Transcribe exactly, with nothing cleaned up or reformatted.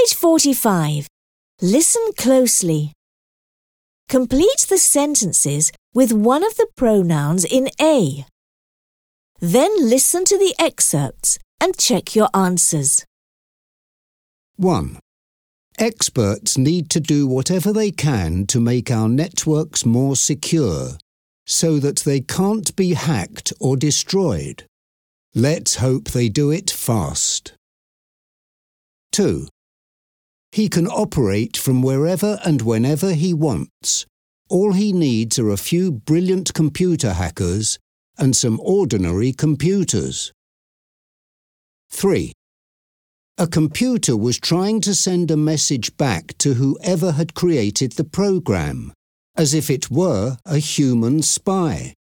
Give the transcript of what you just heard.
Page forty-five. Listen closely. Complete the sentences with one of the pronouns in A. Then listen to the excerpts and check your answers. one. Experts need to do whatever they can to make our networks more secure so that they can't be hacked or destroyed. Let's hope they do it fast. two. He can operate from wherever and whenever he wants. All he needs are a few brilliant computer hackers and some ordinary computers. three. A computer was trying to send a message back to whoever had created the program, as if it were a human spy.